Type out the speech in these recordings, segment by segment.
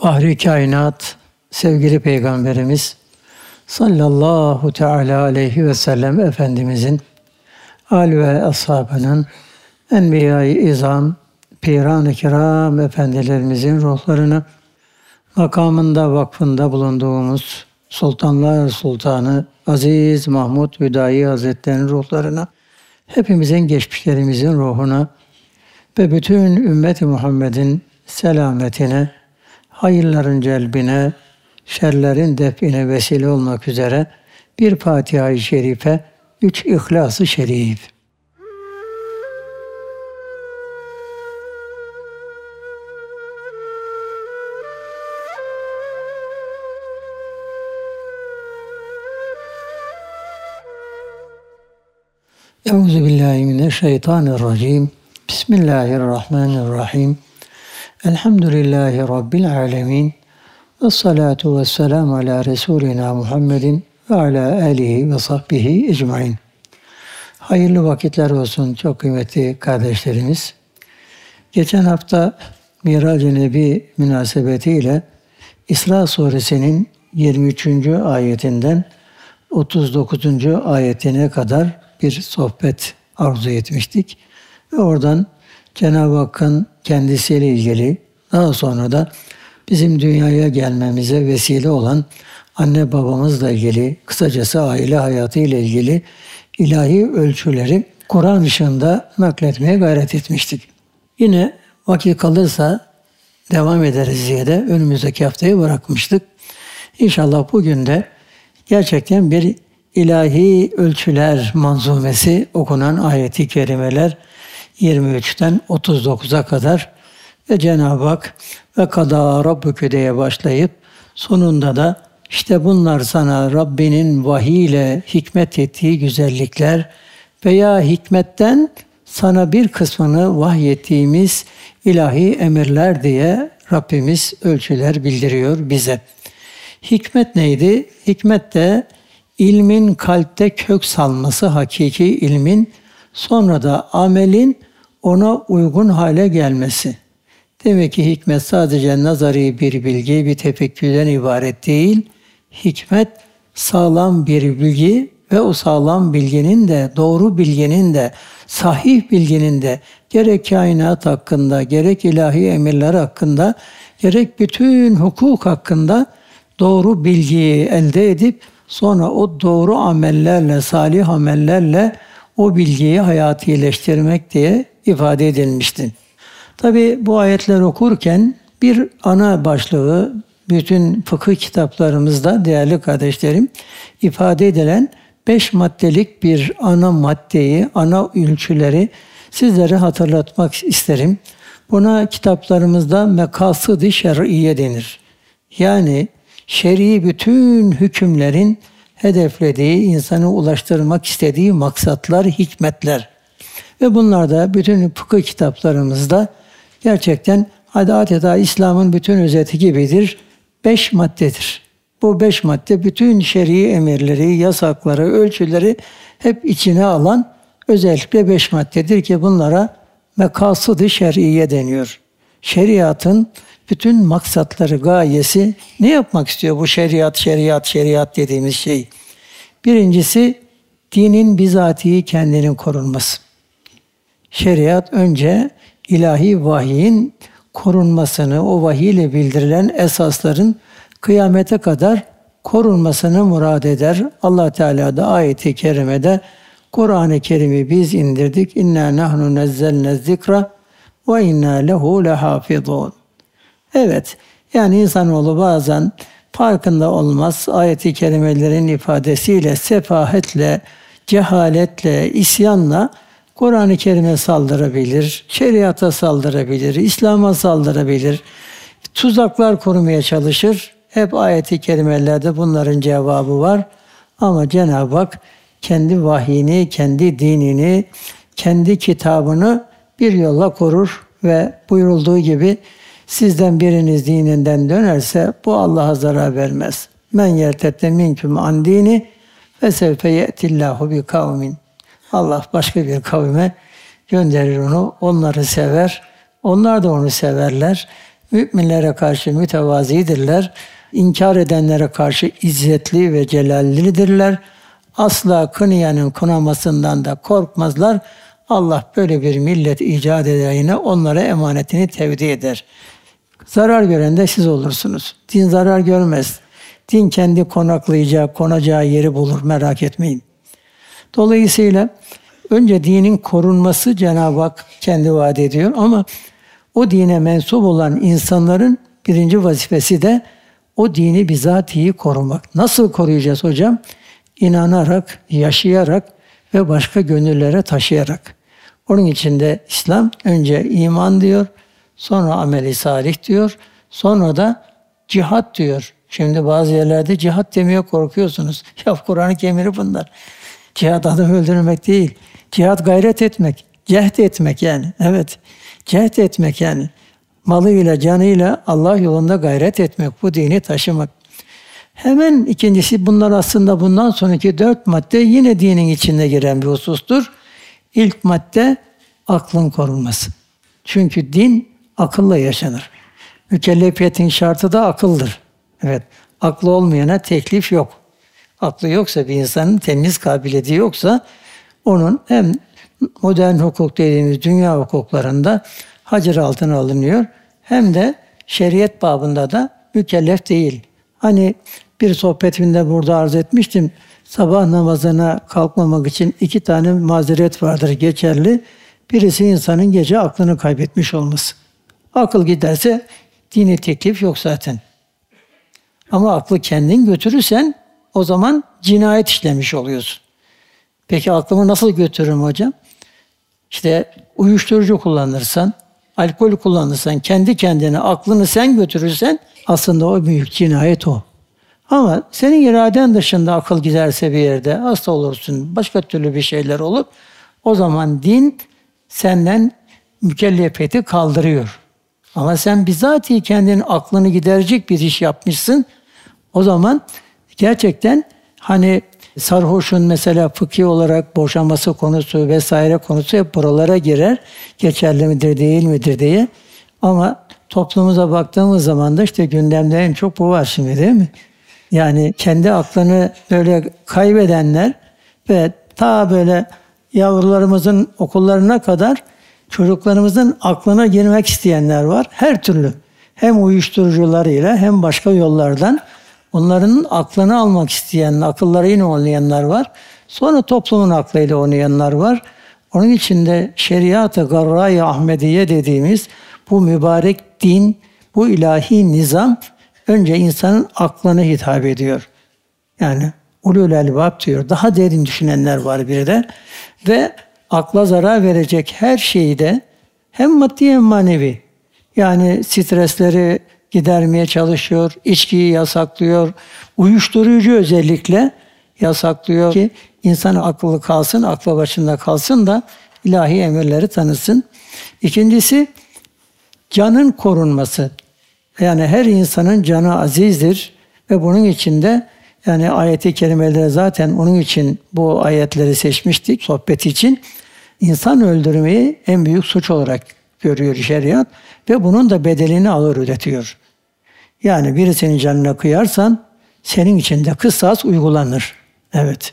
Fahri kainat, sevgili Peygamberimiz sallallahu teala aleyhi ve sellem Efendimizin, âl ve ashabının, enbiya-i izam, piran-ı kiram efendilerimizin ruhlarına, makamında, vakfında bulunduğumuz Sultanlar Sultanı Aziz Mahmud Hüdayi Hazretleri'nin ruhlarına, hepimizin, geçmişlerimizin ruhuna ve bütün ümmet-i Muhammed'in selametine, hayırların celbine, şerlerin define vesile olmak üzere bir Fatiha-i Şerife, 3 İhlas-ı Şerif. Euzubillahimineşşeytanirracim. Bismillahirrahmanirrahim. Elhamdülillahi Rabbil alemin. Vessalatu vesselamu ala Resulina Muhammedin ve ala alihi ve sahbihi ecmain. Hayırlı vakitler olsun çok kıymetli kardeşlerimiz. Geçen hafta Mirac-ı Nebi münasebetiyle İsra suresinin 23. ayetinden 39. ayetine kadar bir sohbet arzu etmiştik. Ve oradan Cenab-ı Hakk'ın kendisiyle ilgili, daha sonra da bizim dünyaya gelmemize vesile olan anne babamızla ilgili, kısacası aile hayatı ile ilgili ilahi ölçüleri Kur'an ışığında nakletmeye gayret etmiştik. Yine vakit kalırsa devam ederiz diye de önümüzdeki haftayı bırakmıştık. İnşallah bugün de gerçekten bir ilahi ölçüler manzumesi okunan ayet-i kerimeler 23'ten 39'a kadar ve Cenab-ı Hak ve kadâ rabbükü diye başlayıp sonunda da işte bunlar sana Rabbinin vahiy ile hikmet ettiği güzellikler veya hikmetten sana bir kısmını vahyettiğimiz ilahi emirler diye Rabbimiz ölçüler bildiriyor bize. Hikmet neydi? Hikmet de ilmin kalpte kök salması, hakiki ilmin, sonra da amelin ona uygun hale gelmesi. Demek ki hikmet sadece nazari bir bilgi, bir tefekkürden ibaret değil. Hikmet sağlam bir bilgi ve o sağlam bilginin de, doğru bilginin de, sahih bilginin de gerek kainat hakkında, gerek ilahi emirler hakkında, gerek bütün hukuk hakkında doğru bilgiyi elde edip sonra o doğru amellerle, salih amellerle o bilgiyi hayata iyileştirmek diye ifade edilmişti. Tabi bu ayetler okurken bir ana başlığı bütün fıkıh kitaplarımızda değerli kardeşlerim ifade edilen 5 maddelik bir ana maddeyi, ana ölçüleri sizlere hatırlatmak isterim. Buna kitaplarımızda mekasıd-ı şer'iye denir. Yani şer'i bütün hükümlerin hedeflediği, insanı ulaştırmak istediği maksatlar, hikmetler. Ve bunlar da bütün fıkıh kitaplarımızda gerçekten adeta İslam'ın bütün özeti gibidir. 5 maddedir. Bu 5 madde bütün şer'i emirleri, yasakları, ölçüleri hep içine alan özellikle 5 maddedir ki bunlara mekasıd-ı şer'iye deniyor. Şeriatın bütün maksatları, gayesi ne yapmak istiyor bu şeriat dediğimiz şey? Birincisi dinin bizatihi kendinin korunması. Şeriat önce ilahi vahyin korunmasını, o vahiy ile bildirilen esasların kıyamete kadar korunmasını murad eder. Allah Teala da ayet-i kerimede Kur'an-ı Kerim'i biz indirdik. İnna nahnu nezzelne zikra ve inna lehu lehafizun. Evet, yani insanoğlu bazen farkında olmaz ayet-i kerimelerin ifadesiyle, sefahetle, cehaletle, isyanla Kur'an-ı Kerim'e saldırabilir, şeriata saldırabilir, İslam'a saldırabilir, tuzaklar kurmaya çalışır. Hep ayet-i kerimelerde bunların cevabı var. Ama Cenab-ı Hak kendi vahyini, kendi dinini, kendi kitabını bir yolla korur ve buyurulduğu gibi sizden biriniz dininden dönerse bu Allah'a zarar vermez. Men yertette minküm an dini ve sevfe ye'tillahu bi kavmin. Allah başka bir kavme gönderir onu, onları sever, onlar da onu severler müminlere karşı mütevazidirler. İnkar edenlere karşı izzetli ve celallidirler. Asla kınayanın kınamasından da korkmazlar. Allah böyle bir millet icat edene onlara emanetini tevdi eder. Zarar gören de siz olursunuz. Din zarar görmez. Din kendi konacağı yeri bulur, merak etmeyin. Dolayısıyla önce dinin korunması Cenab-ı Hak kendi vaat ediyor ama o dine mensup olan insanların birinci vazifesi de o dini bizatihi korumak. Nasıl koruyacağız hocam? İnanarak, yaşayarak ve başka gönüllere taşıyarak. Onun için de İslam önce iman diyor, sonra ameli salih diyor, sonra da cihat diyor. Şimdi bazı yerlerde cihat demeye korkuyorsunuz. Ya Kur'an-ı Kerim'i bunlar. Cihat adam öldürmek değil. Cihat gayret etmek, cehd etmek yani. Evet, cehd etmek yani. Malıyla, canıyla Allah yolunda gayret etmek, bu dini taşımak. Hemen ikincisi bunlar aslında bundan sonraki 4 madde yine dinin içinde giren bir husustur. İlk madde aklın korunması. Çünkü din akılla yaşanır. Mükellefiyetin şartı da akıldır. Evet, aklı olmayana teklif yok. Aklı yoksa bir insanın temiz kabiliyeti yoksa onun hem modern hukuk dediğimiz dünya hukuklarında hacer altına alınıyor hem de şeriat babında da mükellef değil. Hani bir sohbetimde burada arz etmiştim. Sabah namazına kalkmamak için 2 tane mazeret vardır geçerli. Birisi insanın gece aklını kaybetmiş olması. Akıl giderse dini teklif yok zaten. Ama aklı kendin götürürsen o zaman cinayet işlemiş oluyorsun. Peki aklımı nasıl götürürüm hocam? İşte uyuşturucu kullanırsan, alkol kullanırsan, kendi kendine aklını sen götürürsen aslında o büyük cinayet o. Ama senin iraden dışında akıl giderse bir yerde hasta olursun, başka türlü bir şeyler olur. O zaman din senden mükellefiyeti kaldırıyor. Ama sen bizatihi kendinin aklını giderecek bir iş yapmışsın. O zaman gerçekten hani sarhoşun mesela fıkhi olarak boşanması konusu vesaire konusu hep buralara girer. Geçerli midir değil midir diye. Ama toplumumuza baktığımız zaman da işte gündemde en çok bu var şimdi değil mi? Yani kendi aklını böyle kaybedenler ve ta böyle yavrularımızın okullarına kadar çocuklarımızın aklına girmek isteyenler var. Her türlü. Hem uyuşturucularıyla hem başka yollardan onların aklını almak isteyen, akıllarıyla oynayanlar var. Sonra toplumun aklıyla oynayanlar var. Onun için de şeriat-ı garra-i Ahmediye dediğimiz bu mübarek din, bu ilahi nizam önce insanın aklına hitap ediyor. Yani ulul elbab diyor. Daha derin düşünenler var bir de. Ve akla zarar verecek her şeyi de hem maddi hem manevi. Yani stresleri gidermeye çalışıyor, içkiyi yasaklıyor, uyuşturucu özellikle yasaklıyor ki insan akıllı kalsın, aklı başında kalsın da ilahi emirleri tanısın. İkincisi canın korunması. Yani her insanın canı azizdir ve bunun için de yani ayet-i kerimeleri zaten onun için bu ayetleri seçmiştik sohbet için. İnsan öldürmeyi en büyük suç olarak görüyor şeriat ve bunun da bedelini ağır ödetiyor. Yani birisinin canına kıyarsan senin için de kısas uygulanır. Evet.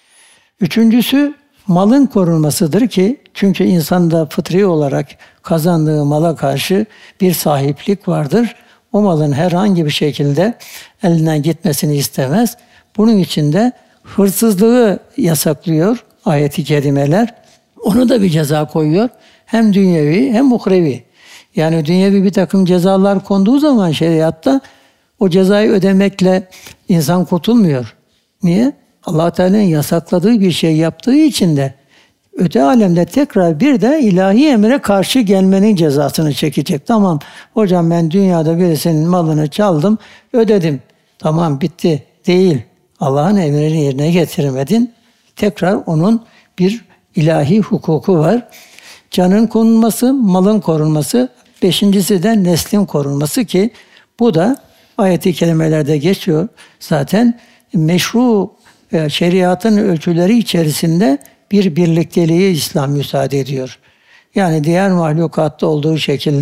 Üçüncüsü malın korunmasıdır ki çünkü insanda fıtri olarak kazandığı mala karşı bir sahiplik vardır. O malın herhangi bir şekilde elinden gitmesini istemez. Bunun için de hırsızlığı yasaklıyor ayet-i kerimeler. Onu da bir ceza koyuyor. Hem dünyevi hem uhrevi. Yani dünyevi bir takım cezalar konduğu zaman şeriatta o cezayı ödemekle insan kurtulmuyor. Niye? Allah Teala'nın yasakladığı bir şey yaptığı için de öte alemde tekrar bir de ilahi emre karşı gelmenin cezasını çekecek. Tamam hocam ben dünyada birisinin malını çaldım, ödedim. Tamam bitti. Değil. Allah'ın emrini yerine getirmedin. Tekrar onun bir ilahi hukuku var. Canın korunması, malın korunması. 5.'si de neslin korunması ki bu da ayet-i kerimelerde geçiyor. Zaten meşru şeriatın ölçüleri içerisinde bir birlikteliği İslam müsaade ediyor. Yani diğer mahlukatta olduğu şekilde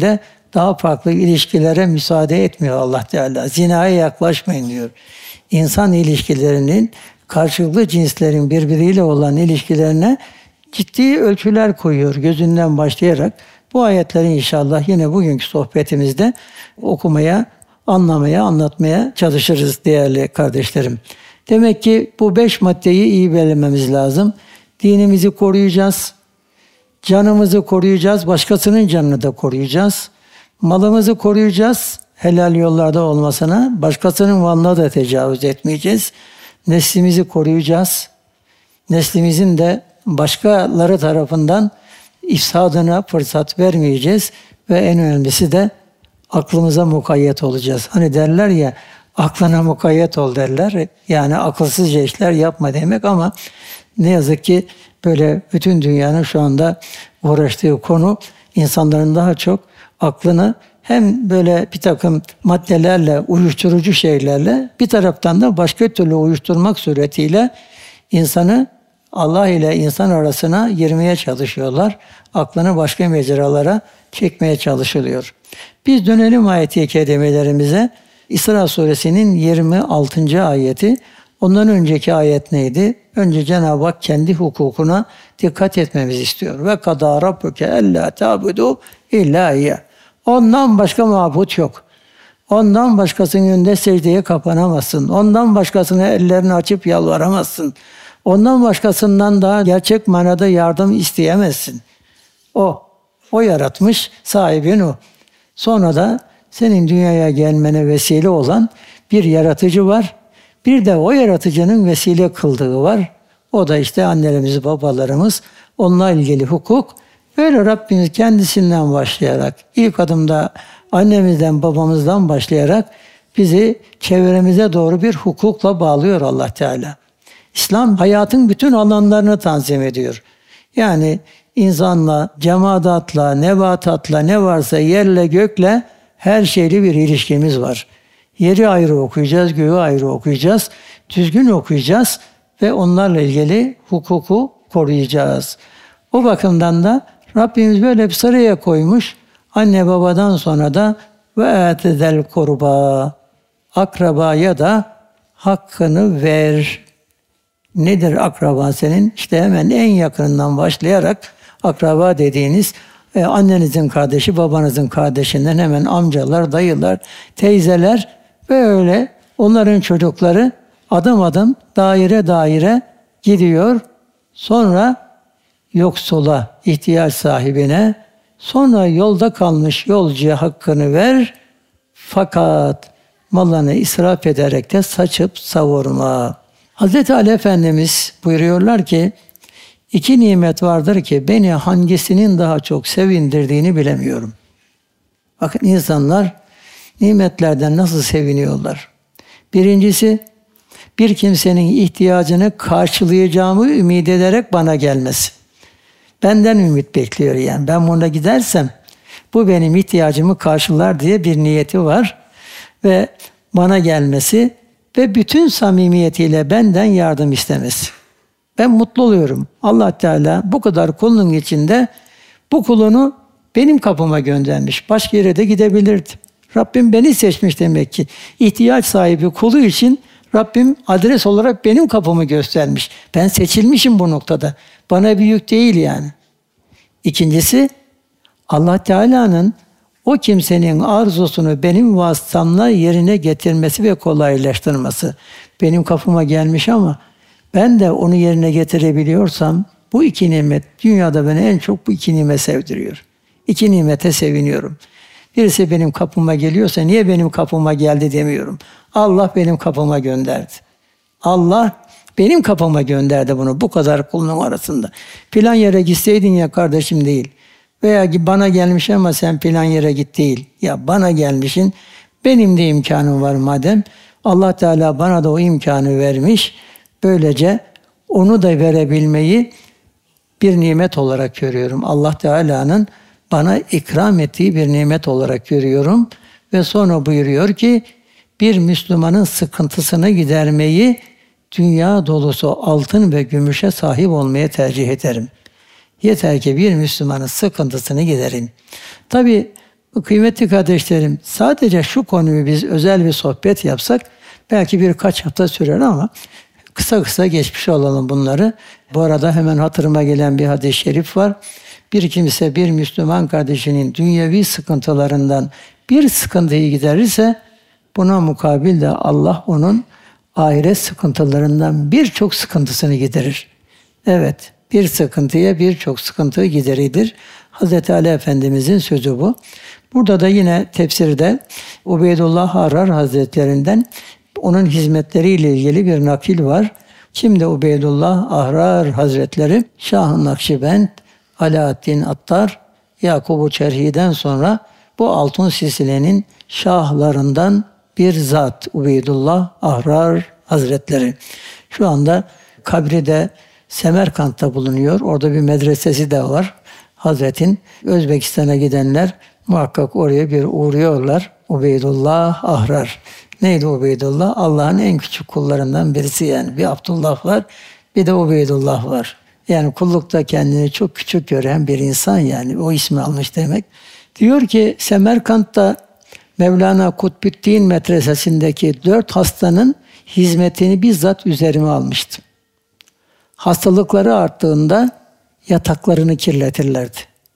daha farklı ilişkilere müsaade etmiyor Allah Teala. Zinaya yaklaşmayın diyor. İnsan ilişkilerinin, karşılıklı cinslerin birbiriyle olan ilişkilerine ciddi ölçüler koyuyor gözünden başlayarak. Bu ayetleri inşallah yine bugünkü sohbetimizde okumaya, anlamaya, anlatmaya çalışırız değerli kardeşlerim. Demek ki bu 5 maddeyi iyi belirlememiz lazım. Dinimizi koruyacağız, canımızı koruyacağız, başkasının canını da koruyacağız. Malımızı koruyacağız, helal yollarda olmasına, başkasının malına da tecavüz etmeyeceğiz. Neslimizi koruyacağız. Neslimizin de başkaları tarafından ifsadına fırsat vermeyeceğiz. Ve en önemlisi de aklımıza mukayyet olacağız. Hani derler ya, aklına mukayyet ol derler. Yani akılsızca işler yapma demek ama ne yazık ki böyle bütün dünyanın şu anda uğraştığı konu insanların daha çok aklını hem böyle bir takım maddelerle, uyuşturucu şeylerle bir taraftan da başka türlü uyuşturmak suretiyle insanı Allah ile insan arasına girmeye çalışıyorlar. Aklını başka mecralara çekmeye çalışılıyor. Biz dönelim ayet-i kerimelerimize. İsra suresinin 26. ayeti. Ondan önceki ayet neydi? Önce Cenab-ı Hak kendi hukukuna dikkat etmemizi istiyor. Ve kadâ rabbuke ellâ ta'budu illâ iyyâh. Ondan başka mabut yok. Ondan başkasının önünde secdeye kapanamazsın. Ondan başkasına ellerini açıp yalvaramazsın. Ondan başkasından daha gerçek manada yardım isteyemezsin. O yaratmış, sahibin o. Sonra da senin dünyaya gelmene vesile olan bir yaratıcı var. Bir de o yaratıcının vesile kıldığı var. O da işte annelerimiz, babalarımız. Onunla ilgili hukuk. Böyle Rabbimiz kendisinden başlayarak, ilk adımda annemizden, babamızdan başlayarak bizi çevremize doğru bir hukukla bağlıyor Allah Teala. İslam hayatın bütün alanlarını tanzim ediyor. Yani insanla, cemaatla, nebatatla, ne varsa yerle gökle her şeyle bir ilişkimiz var. Yeri ayrı okuyacağız, göğü ayrı okuyacağız, düzgün okuyacağız ve onlarla ilgili hukuku koruyacağız. O bakımdan da Rabbimiz böyle bir sıraya koymuş. Anne babadan sonra da ve etedel kurba, akrabaya da hakkını ver. Nedir akraba senin? İşte hemen en yakınından başlayarak akraba dediğiniz annenizin kardeşi, babanızın kardeşinden hemen amcalar, dayılar, teyzeler böyle onların çocukları adım adım daire daire gidiyor. Sonra yoksula, ihtiyaç sahibine, sonra yolda kalmış yolcuya hakkını ver. Fakat malını israf ederek de saçıp savurma. Hazreti Ali Efendimiz buyuruyorlar ki, 2 nimet vardır ki beni hangisinin daha çok sevindirdiğini bilemiyorum. Bakın insanlar nimetlerden nasıl seviniyorlar. Birincisi, bir kimsenin ihtiyacını karşılayacağımı ümit ederek bana gelmesi. Benden ümit bekliyor yani. Ben buna gidersem bu benim ihtiyacımı karşılar diye bir niyeti var. Ve bana gelmesi ve bütün samimiyetiyle benden yardım istemesi. Ben mutlu oluyorum. Allah Teala bu kadar kulunun içinde bu kulunu benim kapıma göndermiş. Başka yere de gidebilirdi. Rabbim beni seçmiş demek ki. İhtiyaç sahibi kulu için Rabbim adres olarak benim kapımı göstermiş. Ben seçilmişim bu noktada. Bana bir yük değil yani. İkincisi, Allah Teala'nın o kimsenin arzusunu benim vasıtamla yerine getirmesi ve kolaylaştırması. Benim kapıma gelmiş ama ben de onu yerine getirebiliyorsam bu 2 nimet, dünyada beni en çok bu 2 nimet sevdiriyor. 2 nimete seviniyorum. Birisi benim kapıma geliyorsa niye benim kapıma geldi demiyorum. Allah benim kapıma gönderdi. Allah benim kapıma gönderdi bunu bu kadar kulun arasında. Filan yere gitseydin ya kardeşim değil. Veya bana gelmiş ama sen filan yere git değil. Ya bana gelmişin, benim de imkanım var madem. Allah Teala bana da o imkanı vermiş. Böylece onu da verebilmeyi bir nimet olarak görüyorum. Allah Teala'nın bana ikram ettiği bir nimet olarak görüyorum. Ve sonra buyuruyor ki, bir Müslümanın sıkıntısını gidermeyi dünya dolusu altın ve gümüşe sahip olmaya tercih ederim. Yeter ki bir Müslümanın sıkıntısını giderin. Tabi Kıymetli kardeşlerim, sadece şu konuyu biz özel bir sohbet yapsak belki birkaç hafta sürer ama kısa kısa geçmiş olalım bunları. Bu arada hemen hatırıma gelen bir hadis-i şerif var. Bir kimse bir Müslüman kardeşinin dünyevi sıkıntılarından bir sıkıntıyı giderirse buna mukabil de Allah onun ahiret sıkıntılarından birçok sıkıntısını giderir. Evet, bir sıkıntıya birçok sıkıntı gideridir. Hz. Ali Efendimizin sözü bu. Burada da yine tefsirde Ubeydullah Ahrar Hazretlerinden onun hizmetleriyle ilgili bir nakil var. Kimdi Ubeydullah Ahrar Hazretleri? Şah-ı Nakşibend, Alaaddin Attar, Yakup-u Çerhi'den sonra bu altın silsilenin şahlarından bir zat Ubeydullah Ahrar Hazretleri. Şu anda kabri de Semerkant'ta bulunuyor. Orada bir medresesi de var. Hazretin Özbekistan'a gidenler muhakkak oraya bir uğruyorlar. Ubeydullah Ahrar. Neydi Ubeydullah? Allah'ın en küçük kullarından birisi yani. Bir Abdullah var, bir de Ubeydullah var. Yani kullukta kendini çok küçük gören bir insan yani. O ismi almış demek. Diyor ki Semerkant'ta Mevlana Kutbüddin medresesindeki 4 hastanın hizmetini bizzat üzerime almıştım. Hastalıkları arttığında yataklarını kirletirlerdi.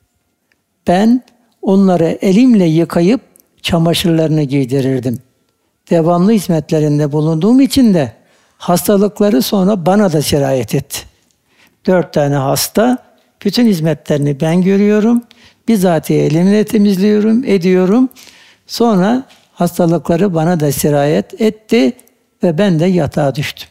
Ben onları elimle yıkayıp çamaşırlarını giydirirdim. Devamlı hizmetlerinde bulunduğum için de hastalıkları sonra bana da sirayet etti. 4 tane hasta, bütün hizmetlerini ben görüyorum. Bizatihi elimle temizliyorum, ediyorum. Sonra hastalıkları bana da sirayet etti ve ben de yatağa düştüm.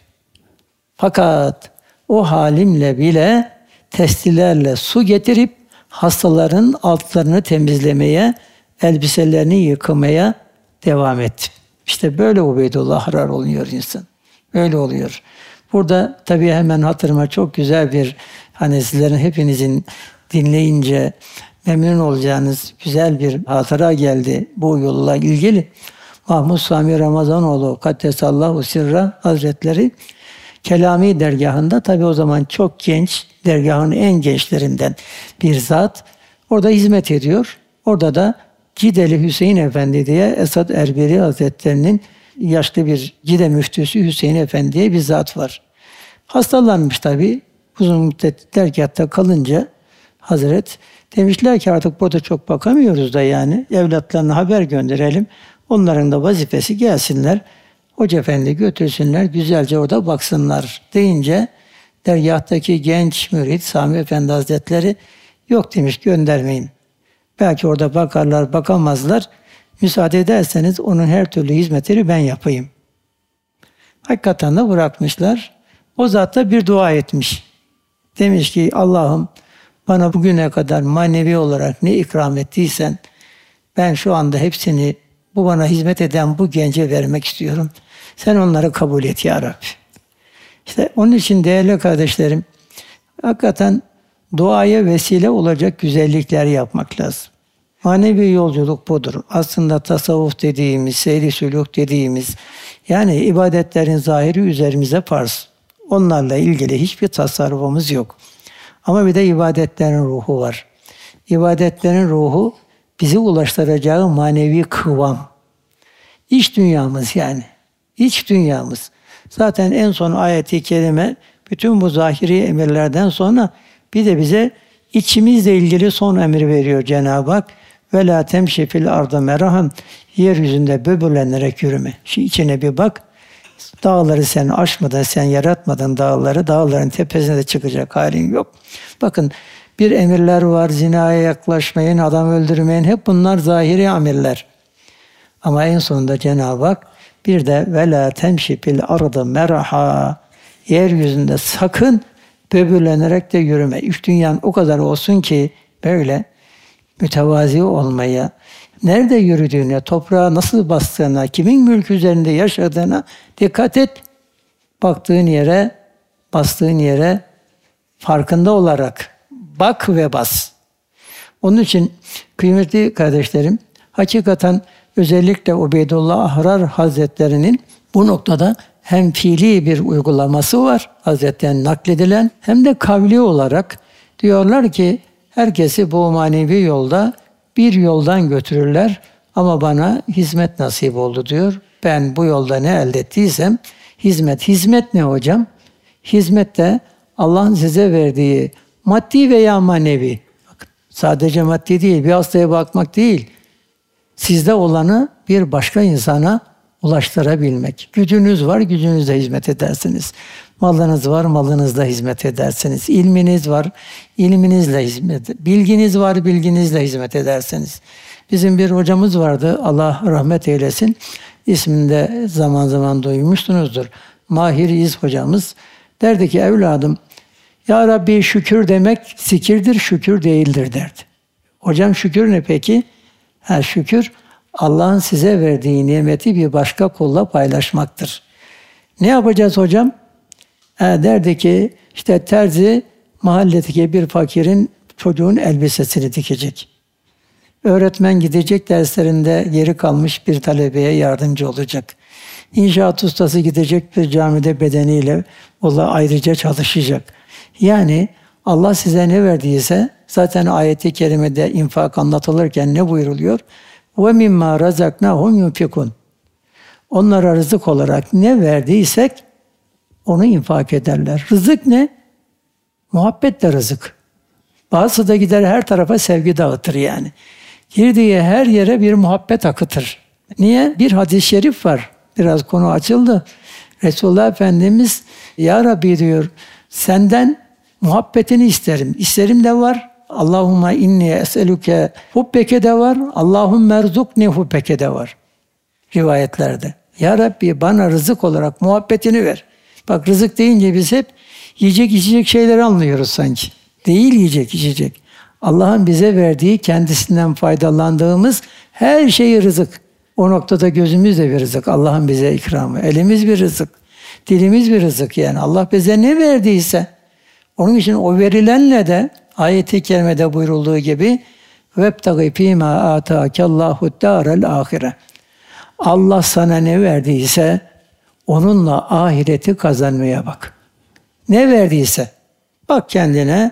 Fakat o halimle bile testilerle su getirip hastaların altlarını temizlemeye, elbiselerini yıkamaya devam ettim. İşte böyle Ubeydullah Ahrar oluyor insan. Öyle oluyor. Burada tabii hemen hatırıma çok güzel bir, hani sizlerin hepinizin dinleyince memnun olacağınız güzel bir hatıra geldi bu yolla ilgili. Mahmud Sami Ramazanoğlu Kaddesallahu Sirra Hazretleri Kelami dergahında, tabii o zaman çok genç, dergahın en gençlerinden bir zat. Orada hizmet ediyor. Orada da Cideli Hüseyin Efendi diye Esad Erbili Hazretleri'nin yaşlı bir Cide müftüsü Hüseyin Efendi diye bir zat var. Hastalanmış tabii. Uzun müddet dergahta kalınca Hazret demişler ki artık burada çok bakamıyoruz da yani evlatlarına haber gönderelim. Onların da vazifesi gelsinler. Hoca Efendi götürsünler, güzelce orada baksınlar deyince dergahtaki genç mürit Sami Efendi Hazretleri yok demiş, göndermeyin. Belki orada bakarlar, bakamazlar. Müsaade ederseniz onun her türlü hizmetleri ben yapayım. Hakikaten de bırakmışlar. O zat da bir dua etmiş. Demiş ki Allah'ım bana bugüne kadar manevi olarak ne ikram ettiysen ben şu anda hepsini bu bana hizmet eden bu gence vermek istiyorum. Sen onları kabul et ya Rabbi. İşte onun için değerli kardeşlerim, hakikaten duaya vesile olacak güzellikler yapmak lazım. Manevi yolculuk budur. Aslında tasavvuf dediğimiz, seyri sülûk dediğimiz, yani ibadetlerin zahiri üzerimize farz. Onlarla ilgili hiçbir tasarrufumuz yok. Ama bir de ibadetlerin ruhu var. İbadetlerin ruhu bizi ulaştıracağı manevi kıvam. İç dünyamız yani. İç dünyamız. Zaten en son ayet-i kerime bütün bu zahiri emirlerden sonra bir de bize içimizle ilgili son emir veriyor Cenab-ı Hak. Ve la temşi fil ardı merahan, yeryüzünde böbürlenerek yürüme. Şu içine bir bak. Dağları sen aşmadın, sen yaratmadın dağları. Dağların tepesine de çıkacak halin yok. Bakın bir emirler var. Zinaya yaklaşmayın, adam öldürmeyin. Hep bunlar zahiri emirler. Ama en sonunda Cenab-ı Hak bir de ve la temşi fil ardı meraha, yeryüzünde sakın böbürlenerek de yürüme. İç dünyan o kadar olsun ki böyle mütevazi olmaya, nerede yürüdüğüne, toprağa nasıl bastığına, kimin mülk üzerinde yaşadığına dikkat et. Baktığın yere, bastığın yere farkında olarak bak ve bas. Onun için kıymetli kardeşlerim, hakikaten özellikle Ubeydullah Ahrar Hazretleri'nin bu noktada hem fiili bir uygulaması var, Hazretleri'nin nakledilen, hem de kavli olarak diyorlar ki herkesi bu manevi yolda bir yoldan götürürler ama bana hizmet nasip oldu diyor. Ben bu yolda ne elde ettiysem hizmet. Hizmet ne hocam? Hizmet de Allah'ın size verdiği maddi veya manevi. Bakın, sadece maddi değil, bir hastaya bakmak değil. Sizde olanı bir başka insana ulaştırabilmek. Gücünüz var, gücünüzle hizmet edersiniz. Malınız var, malınızla hizmet edersiniz. İlminiz var, ilminizle hizmet. Bilginiz var, bilginizle hizmet edersiniz. Bizim bir hocamız vardı, Allah rahmet eylesin. İsmini de zaman zaman duymuşsunuzdur. Mahir İz hocamız. Derdi ki evladım, Ya Rabbi şükür demek zikirdir, şükür değildir derdi. Hocam şükür ne peki? Şükür Allah'ın size verdiği nimeti bir başka kulla paylaşmaktır. Ne yapacağız hocam? Derdi ki işte terzi mahalledeki bir fakirin çocuğun elbisesini dikecek. Öğretmen gidecek derslerinde geri kalmış bir talebeye yardımcı olacak. İnşaat ustası gidecek bir camide bedeniyle ola ayrıca çalışacak. Yani Allah size ne verdiyse zaten ayet-i kerimede infak anlatılırken ne buyuruluyor? وَمِمَّا رَزَقْنَاهُمْ يُنْفِقُونَ Onlara rızık olarak ne verdiysek onu infak ederler. Rızık ne? Muhabbetle rızık. Bazısı da gider her tarafa sevgi dağıtır yani. Girdiği her yere bir muhabbet akıtır. Niye? Bir hadis-i şerif var. Biraz konu açıldı. Resulullah Efendimiz Ya Rabbi diyor senden muhabbetini isterim. İsterim de var. Allahümme inni es'eluke hubbeke de var. Allahümme erzukni hubbeke de var. Rivayetlerde. Ya Rabbi bana rızık olarak muhabbetini ver. Bak rızık deyince biz hep yiyecek içecek şeyleri anlıyoruz sanki. Değil yiyecek içecek. Allah'ın bize verdiği kendisinden faydalandığımız her şeyi rızık. O noktada gözümüz de bir rızık. Allah'ın bize ikramı. Elimiz bir rızık. Dilimiz bir rızık yani. Allah bize ne verdiyse onun için o verilenle de ayet-i kerimede buyurulduğu gibi وَبْتَغِ ف۪ي مَا آتَاكَ اللّٰهُ الدَّارَ الْآخِرَةِ Allah sana ne verdiyse onunla ahireti kazanmaya bak. Ne verdiyse bak kendine,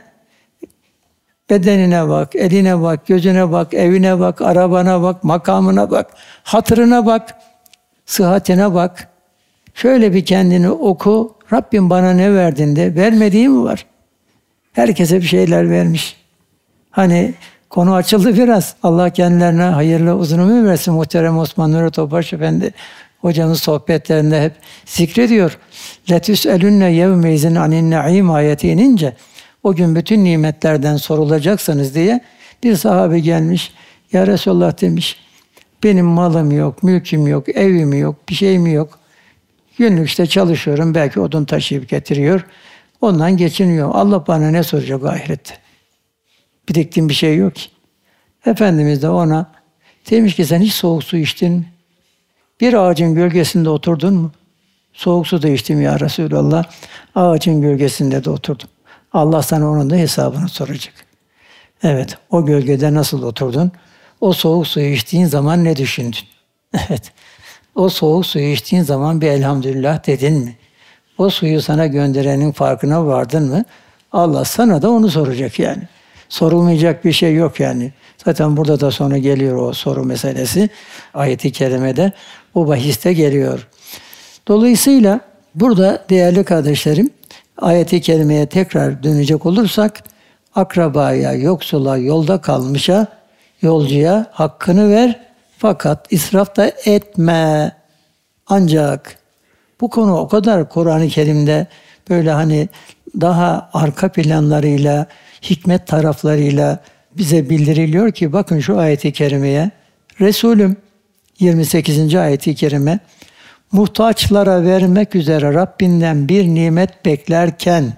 bedenine bak, eline bak, gözüne bak, evine bak, arabana bak, makamına bak, hatırına bak, sıhhatine bak. Şöyle bir kendini oku. Rabbim bana ne verdin de vermediği mi var? Herkese bir şeyler vermiş. Hani konu açıldı biraz. Allah kendilerine hayırlı uzun ömür versin. Muhterem Osman Nuri Topbaş Efendi hocamız sohbetlerinde hep zikrediyor. لَتُسْأَلُنَّ يَوْمَيْزٍ عَنِ النَّعِيمِ ayeti inince o gün bütün nimetlerden sorulacaksınız diye bir sahabe gelmiş. Ya Resulullah demiş. Benim malım yok, mülküm yok, evim yok, bir şeyim yok. Günlük işte çalışıyorum. Belki odun taşıyıp getiriyor. Ondan geçiniyor. Allah bana ne soracak ahirette? Biriktiğim bir şey yok ki. Efendimiz de ona demiş ki sen hiç soğuk su içtin mi? Bir ağacın gölgesinde oturdun mu? Soğuk su da içtim ya Resulallah. Ağacın gölgesinde de oturdum. Allah sana onun da hesabını soracak. Evet, o gölgede nasıl oturdun? O soğuk suyu içtiğin zaman ne düşündün? Evet, o soğuk suyu içtiğin zaman bir elhamdülillah dedin mi? O suyu sana gönderenin farkına vardın mı? Allah sana da onu soracak yani. Sorulmayacak bir şey yok yani. Zaten burada da sonra geliyor o soru meselesi. Ayet-i kerimede o bahiste geliyor. Dolayısıyla burada değerli kardeşlerim ayet-i kerimeye tekrar dönecek olursak akrabaya, yoksula, yolda kalmışa, yolcuya hakkını ver fakat israf da etme. Ancak bu konu o kadar Kur'an-ı Kerim'de böyle hani daha arka planlarıyla, hikmet taraflarıyla bize bildiriliyor ki bakın şu ayet-i kerimeye. Resulüm 28. ayet-i kerime muhtaçlara vermek üzere Rabbinden bir nimet beklerken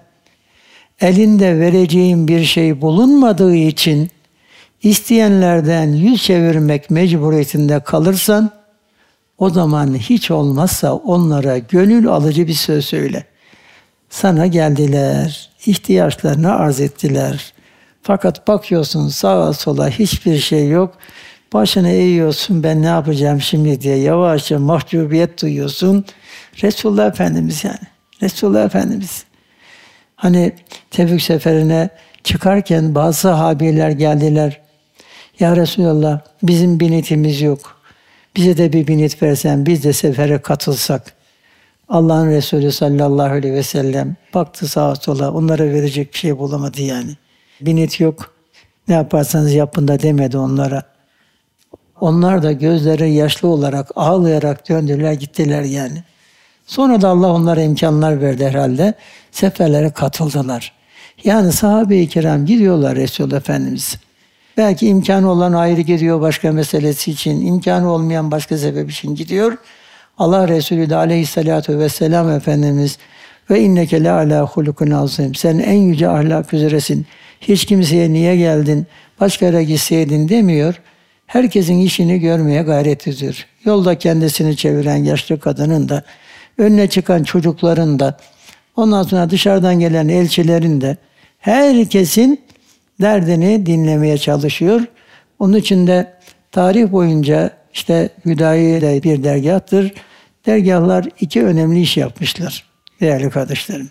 elinde vereceğin bir şey bulunmadığı için isteyenlerden yüz çevirmek mecburiyetinde kalırsan o zaman hiç olmazsa onlara gönül alıcı bir söz söyle. Sana geldiler, ihtiyaçlarını arz ettiler. Fakat bakıyorsun sağa sola hiçbir şey yok. Başını eğiyorsun ben ne yapacağım şimdi diye yavaşça mahcubiyet duyuyorsun. Resulullah Efendimiz yani. Resulullah Efendimiz. Hani Tebük seferine çıkarken bazı sahabiler geldiler. Ya Resulallah bizim binetimiz yok. Bize de bir binet versen biz de sefere katılsak. Allah'ın Resulü sallallahu aleyhi ve sellem baktı sağa sola, onlara verecek bir şey bulamadı yani. Binet yok, ne yaparsanız yapın da demedi onlara. Onlar da gözleri yaşlı olarak, ağlayarak döndüler gittiler yani. Sonra da Allah onlara imkanlar verdi herhalde. Seferlere katıldılar. Yani sahabe-i kiram gidiyorlar Resulullah Efendimiz. Belki imkanı olan ayrı gidiyor başka meselesi için, imkanı olmayan başka sebep için gidiyor. Allah Resulü de aleyhissalatu vesselam Efendimiz ve inneke la ala hulukun azim. Sen en yüce ahlak üzeresin. Hiç kimseye niye geldin, başka yere gitseydin demiyor. Herkesin işini görmeye gayret ediyor. Yolda kendisini çeviren yaşlı kadının da, önüne çıkan çocukların da, ondan sonra dışarıdan gelen elçilerin de, herkesin derdini dinlemeye çalışıyor. Onun için de tarih boyunca işte Hüdayi de bir dergahtır. Dergahlar iki önemli iş yapmışlar değerli kardeşlerim.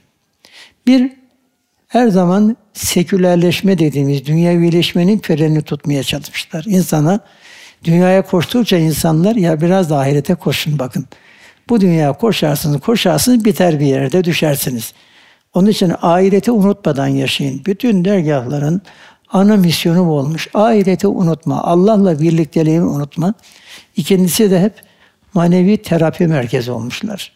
Bir, her zaman sekülerleşme dediğimiz dünyevileşmenin frenini tutmaya çalışmışlar. İnsana dünyaya koştukça insanlar ya biraz da ahirete koşun bakın. Bu dünyaya koşarsınız biter bir yerde düşersiniz. Onun için ahireti unutmadan yaşayın. Bütün dergahların ana misyonu bu olmuş. Ahireti unutma, Allah'la birlikteliği unutma. İkincisi de hep manevi terapi merkezi olmuşlar.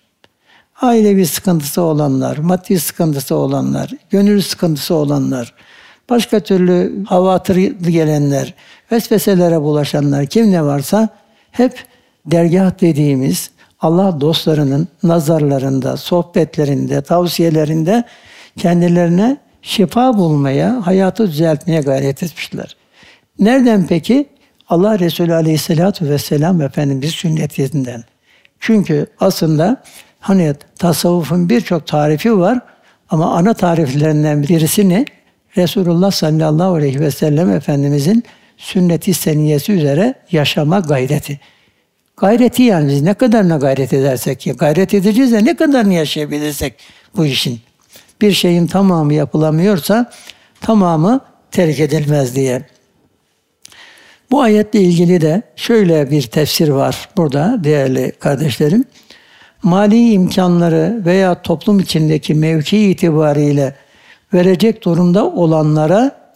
Ailevi sıkıntısı olanlar, maddi sıkıntısı olanlar, gönül sıkıntısı olanlar, başka türlü havatır gelenler, vesveselere bulaşanlar kim ne varsa hep dergah dediğimiz Allah dostlarının nazarlarında, sohbetlerinde, tavsiyelerinde kendilerine şifa bulmaya, hayatı düzeltmeye gayret etmişler. Nereden peki? Allah Resulü Aleyhisselatü Vesselam Efendimiz sünnetinden. Çünkü aslında hani tasavvufun birçok tarifi var ama ana tariflerinden birisini Resulullah sallallahu aleyhi ve sellem Efendimizin sünnet-i seniyesi üzere yaşama gayreti. Gayreti yani biz ne kadarına gayret edersek ki gayret edeceğiz de ne kadarını yaşayabilirsek bu işin. Bir şeyin tamamı yapılamıyorsa tamamı terk edilmez diye. Bu ayetle ilgili de şöyle bir tefsir var burada değerli kardeşlerim. Mali imkanları veya toplum içindeki mevki itibariyle verecek durumda olanlara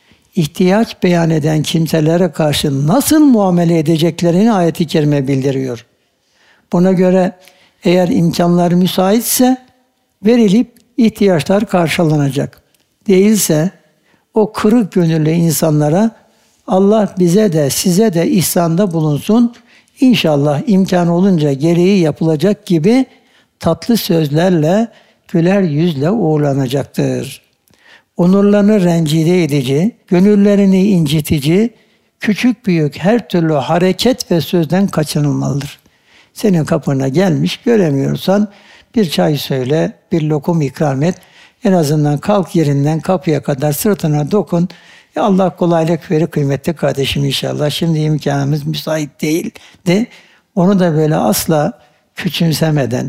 ihtiyaç beyan eden kimselere karşı nasıl muamele edeceklerini ayet-i kerime bildiriyor. Buna göre eğer imkanlar müsaitse verilip ihtiyaçlar karşılanacak. Değilse o kırık gönüllü insanlara Allah bize de size de ihsanda bulunsun. İnşallah imkan olunca gereği yapılacak gibi tatlı sözlerle, güler yüzle uğurlanacaktır. Onurlarını rencide edici, gönüllerini incitici, küçük büyük her türlü hareket ve sözden kaçınılmalıdır. Senin kapına gelmiş, göremiyorsan bir çay söyle, bir lokum ikram et. En azından kalk yerinden kapıya kadar sırtına dokun. Allah kolaylık verir kıymetli kardeşim inşallah. Şimdi imkanımız müsait değil de onu da böyle asla küçümsemeden.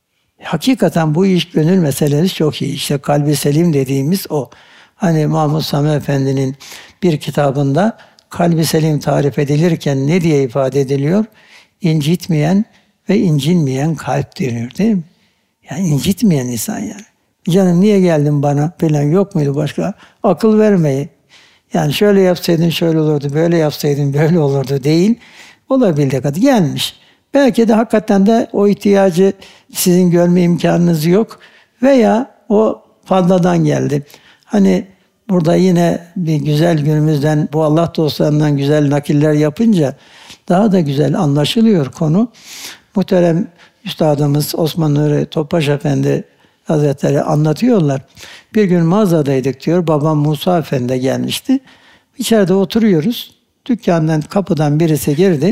Hakikaten bu iş gönül meselesi çok iyi. İşte kalbi selim dediğimiz o. Hani Mahmud Sami Efendi'nin bir kitabında kalbi selim tarif edilirken ne diye ifade ediliyor? İncitmeyen ve incinmeyen kalp deniyor değil mi? Yani incitmeyen insan yani. Canım niye geldin bana falan yok muydu başka? Akıl vermeyi. Yani şöyle yapsaydın şöyle olurdu, böyle yapsaydın böyle olurdu değil. Olabildiği kadar gelmiş. Belki de hakikaten de o ihtiyacı sizin görme imkanınız yok. Veya o fazladan geldi. Hani burada yine bir güzel günümüzden, bu Allah dostlarından güzel nakiller yapınca daha da güzel anlaşılıyor konu. Muhterem Üstadımız Osman Nuri Topbaş Efendi Hazretleri anlatıyorlar. Bir gün mağazadaydık diyor. Babam Musa Efendi gelmişti. İçeride oturuyoruz. Dükkandan, kapıdan birisi girdi.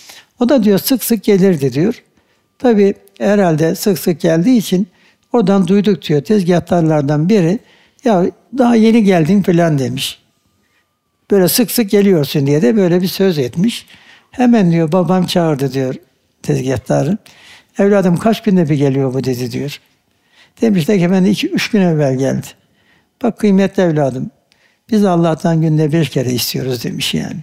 O da diyor sık sık gelirdi diyor. Tabii herhalde sık sık geldiği için oradan duyduk diyor. Tezgahtarlardan biri ya daha yeni geldin falan demiş. Böyle sık sık geliyorsun diye de böyle bir söz etmiş. Hemen diyor babam çağırdı diyor tezgahtarı. Evladım kaç günde bir geliyor bu dedi diyor. Demişler ki ben 2-3 gün evvel geldi. Bak kıymetli evladım biz Allah'tan günde 1 kere istiyoruz demiş yani.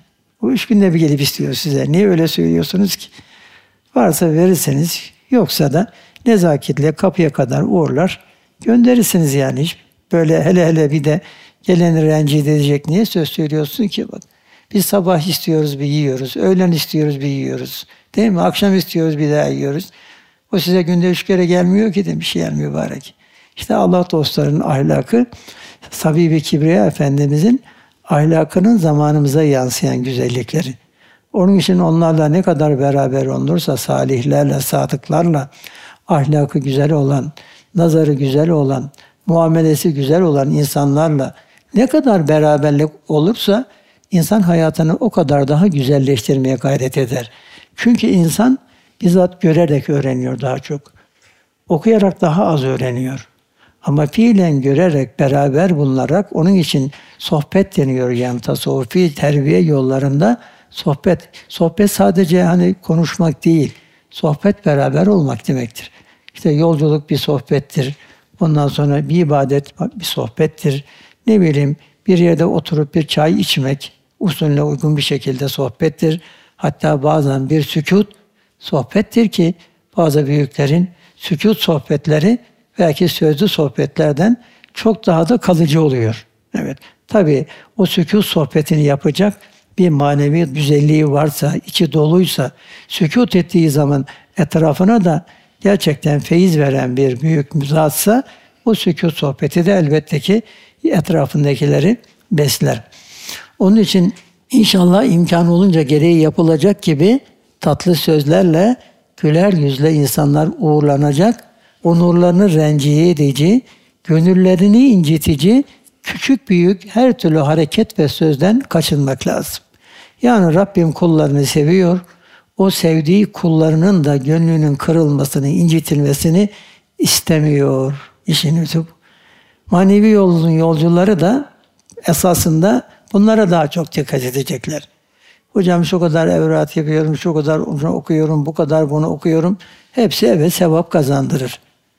O 3 günde bir gelip istiyor size. Niye öyle söylüyorsunuz ki? Varsa verirseniz, yoksa da nezaketle kapıya kadar uğurlar, gönderirsiniz yani. Hiç böyle hele bir de geleni rencide edecek niye söz söylüyorsun ki? Bak, biz sabah istiyoruz bir yiyoruz, öğlen istiyoruz bir yiyoruz. Değil mi? Akşam istiyoruz bir daha yiyoruz. O size günde 3 kere gelmiyor ki demiş yani mübarek. İşte Allah dostlarının ahlakı, Sabi-i Kibriya Efendimizin ahlakının zamanımıza yansıyan güzellikleri. Onun için onlarla ne kadar beraber olursa, salihlerle, sadıklarla, ahlakı güzel olan, nazarı güzel olan, muamelesi güzel olan insanlarla ne kadar beraberlik olursa, insan hayatını o kadar daha güzelleştirmeye gayret eder. Çünkü insan bizzat görerek öğreniyor daha çok. Okuyarak daha az öğreniyor. Ama fiilen görerek, beraber bulunarak, onun için sohbet deniyor yani tasavvufi terbiye yollarında sohbet. Sohbet sadece hani konuşmak değil, sohbet beraber olmak demektir. İşte yolculuk bir sohbettir. Ondan sonra bir ibadet bir sohbettir. Ne bileyim bir yerde oturup bir çay içmek usulüne uygun bir şekilde sohbettir. Hatta bazen bir sükût sohbettir ki bazı büyüklerin sükût sohbetleri belki sözlü sohbetlerden çok daha da kalıcı oluyor. Evet. Tabii o sükût sohbetini yapacak bir manevi güzelliği varsa, içi doluysa, sükût ettiği zaman etrafına da gerçekten feyiz veren bir büyük zatsa, o sükût sohbeti de elbette ki etrafındakileri besler. Onun için inşallah imkan olunca gereği yapılacak gibi tatlı sözlerle, güler yüzle insanlar uğurlanacak, onurlarını rencide edici, gönüllerini incitici, küçük büyük her türlü hareket ve sözden kaçınmak lazım. Yani Rabbim kullarını seviyor, o sevdiği kullarının da gönlünün kırılmasını, incitilmesini istemiyor. İşin özü bu. Manevi yolun yolcuları da esasında bunlara daha çok dikkat edecekler. Hocam şu kadar evrat yapıyorum, şu kadar onu okuyorum, bu kadar bunu okuyorum. Hepsi evet sevap kazandırır.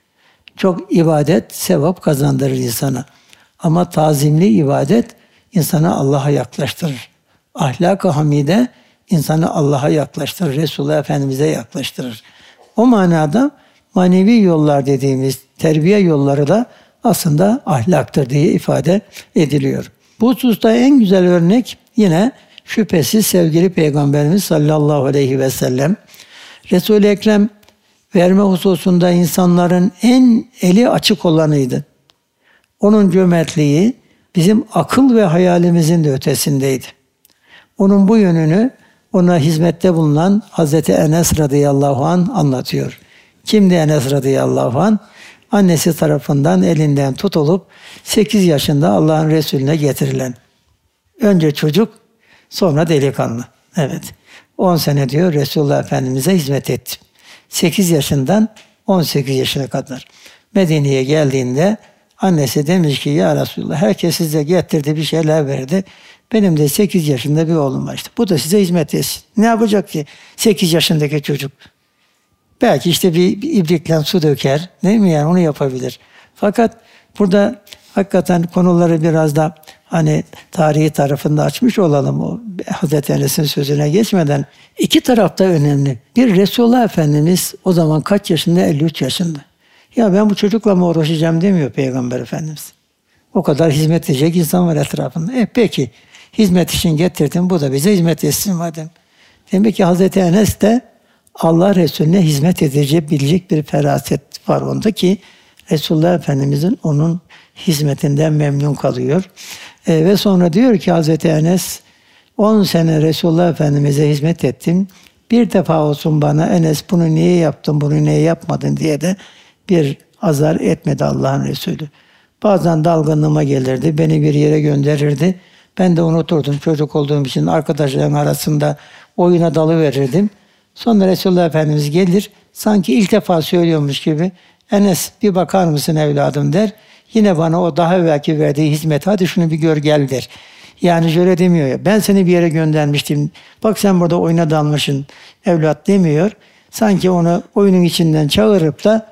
Çok ibadet sevap kazandırır insana. Ama tazimli ibadet insanı Allah'a yaklaştırır. Ahlak-ı hamide insanı Allah'a yaklaştırır. Resulullah Efendimiz'e yaklaştırır. O manada manevi yollar dediğimiz terbiye yolları da aslında ahlaktır diye ifade ediliyor. Bu hususta en güzel örnek yine şüphesiz sevgili Peygamberimiz sallallahu aleyhi ve sellem. Resul-i Ekrem verme hususunda insanların en eli açık olanıydı. Onun cömertliği bizim akıl ve hayalimizin de ötesindeydi. Onun bu yönünü ona hizmette bulunan Hazreti Enes radıyallahu anh anlatıyor. Kimdi Enes radıyallahu anh? Annesi tarafından elinden tutulup 8 yaşında Allah'ın Resulüne getirilen. Önce çocuk, sonra delikanlı. Evet. 10 sene diyor Resulullah Efendimiz'e hizmet ettim. 8 yaşından 18 yaşına kadar. Medine'ye geldiğinde annesi demiş ki ya Resulullah herkes size getirdi bir şeyler verdi. Benim de 8 yaşında bir oğlum var işte. Bu da size hizmet etsin. Ne yapacak ki 8 yaşındaki çocuk? Belki işte bir ibrikle su döker. Değil mi yani onu yapabilir. Fakat burada hakikaten konuları biraz da hani tarihi tarafında açmış olalım o Hazreti Enes'in sözüne geçmeden. İki taraf da önemli. Bir Resulullah Efendimiz o zaman kaç yaşında? 53 yaşında. Ya ben bu çocukla mı uğraşacağım demiyor Peygamber Efendimiz. O kadar hizmet edecek insan var etrafında. Peki hizmet için getirdim bu da bize hizmet etsin madem. Demek ki Hazreti Enes de Allah Resulüne hizmet edecek bilecek bir feraset var onda ki Resulullah Efendimizin onun hizmetinden memnun kalıyor. Ve sonra diyor ki Hazreti Enes 10 sene Resulullah Efendimiz'e hizmet ettim. Bir defa olsun bana Enes bunu niye yaptın, bunu niye yapmadın diye de bir azar etmedi Allah'ın Resulü. Bazen dalgınlığıma gelirdi, beni bir yere gönderirdi. Ben de unuturdum çocuk olduğum için arkadaşlarım arasında oyuna dalıverirdim. Sonra Resulullah Efendimiz gelir, sanki ilk defa söylüyormuş gibi Enes bir bakar mısın evladım der. Yine bana o daha evvelki verdiği hizmet hadi şunu bir gör gel der. Yani şöyle demiyor ya ben seni bir yere göndermiştim. Bak sen burada oyuna dalmışsın evlat demiyor. Sanki onu oyunun içinden çağırıp da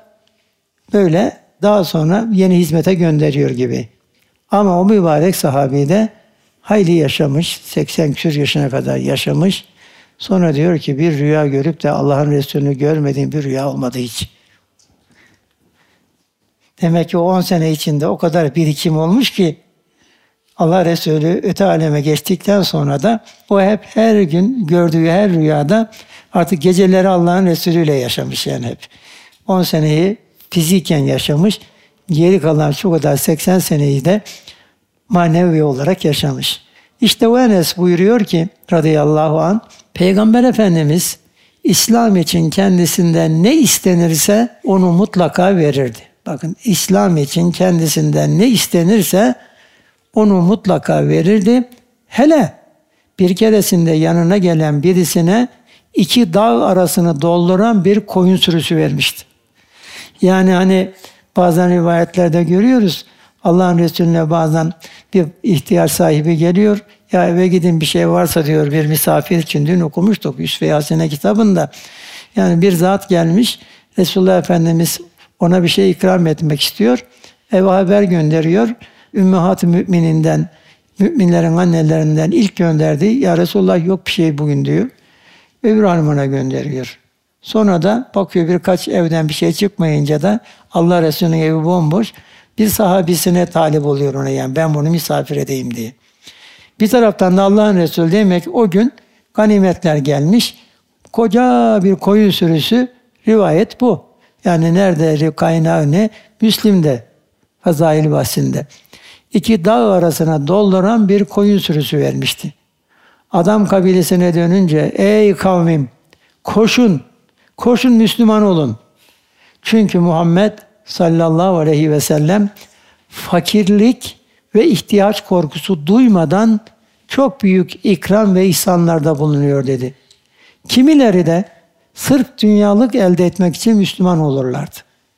böyle daha sonra yeni hizmete gönderiyor gibi. Ama o mübarek sahabi de hayli yaşamış, 80 küsur yaşına kadar yaşamış. Sonra diyor ki bir rüya görüp de Allah'ın Resulü'nü görmediğim bir rüya olmadı hiç. Demek ki o 10 sene içinde o kadar birikim olmuş ki Allah Resulü öte aleme geçtikten sonra da o hep her gün gördüğü her rüyada artık geceleri Allah'ın Resulü'yle yaşamış yani hep. 10 seneyi fiziken yaşamış, geri kalan şu kadar 80 seneyi de manevi olarak yaşamış. İşte o Enes buyuruyor ki radıyallahu anh, Peygamber Efendimiz İslam için kendisinden ne istenirse onu mutlaka verirdi. Bakın İslam için kendisinden ne istenirse onu mutlaka verirdi. Hele bir keresinde yanına gelen birisine 2 dağ arasını dolduran bir koyun sürüsü vermişti. Yani hani bazen rivayetlerde görüyoruz. Allah'ın Resulüne bazen bir ihtiyaç sahibi geliyor. Ya eve gidin bir şey varsa diyor bir misafir için. Dün okumuştuk Yusuf-i Yasine kitabında. Yani bir zat gelmiş. Resulullah Efendimiz ona bir şey ikram etmek istiyor. Eve haber gönderiyor. Ümmühat-ı Mümininden, müminlerin annelerinden ilk gönderdi. Ya Resulullah yok bir şey bugün diyor. Öbür hanımına gönderiyor. Sonra da bakıyor birkaç evden bir şey çıkmayınca da Allah Resulü'nün evi bomboş. Bir sahabisine talip oluyor ona yani ben bunu misafir edeyim diye. Bir taraftan da Allah'ın Resulü demek o gün ganimetler gelmiş. Koca bir koyun sürüsü rivayet bu. Yani nerede kaynağı ne? Müslim'de, Fazail bahsinde. 2 dağ arasına dolduran bir koyun sürüsü vermişti. Adam kabilesine dönünce ey kavmim koşun, koşun Müslüman olun. Çünkü Muhammed sallallahu aleyhi ve sellem fakirlik ve ihtiyaç korkusu duymadan çok büyük ikram ve ihsanlarda bulunuyor dedi. Kimileri de sırf dünyalık elde etmek için Müslüman olurlardı.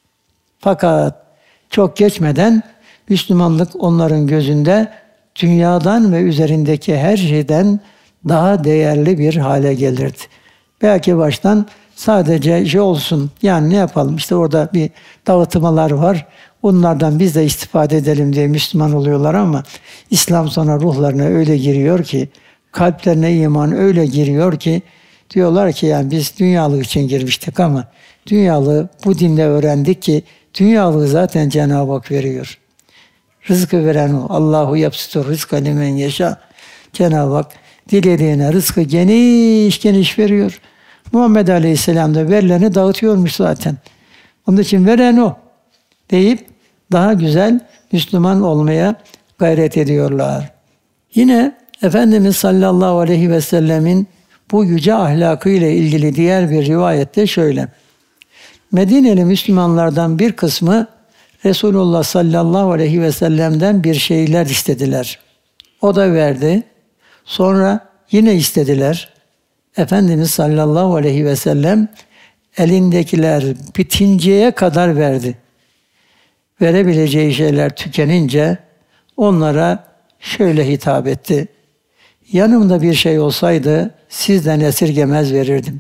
Fakat çok geçmeden Müslümanlık onların gözünde dünyadan ve üzerindeki her şeyden daha değerli bir hale gelirdi. Belki baştan sadece şey olsun, yani ne yapalım işte orada bir dağıtmalar var, onlardan biz de istifade edelim diye Müslüman oluyorlar ama İslam sonra ruhlarına öyle giriyor ki, kalplerine iman öyle giriyor ki, diyorlar ki yani biz dünyalık için girmiştik ama dünyalığı bu dinde öğrendik ki dünyalığı zaten Cenab-ı Hak veriyor. Rızkı veren o. Allahu yapsıtur rızka limen yaşa. Cenab-ı Hak dilediğine rızkı geniş geniş veriyor. Muhammed Aleyhisselam da verileni dağıtıyormuş zaten. Onun için veren o deyip daha güzel Müslüman olmaya gayret ediyorlar. Yine Efendimiz sallallahu aleyhi ve sellemin bu yüce ahlakı ile ilgili diğer bir rivayette şöyle. Medineli Müslümanlardan bir kısmı Resulullah sallallahu aleyhi ve sellem'den bir şeyler istediler. O da verdi. Sonra yine istediler. Efendimiz sallallahu aleyhi ve sellem elindekiler bitinceye kadar verdi. Verebileceği şeyler tükenince onlara şöyle hitap etti. Yanımda bir şey olsaydı sizden esirgemez verirdim.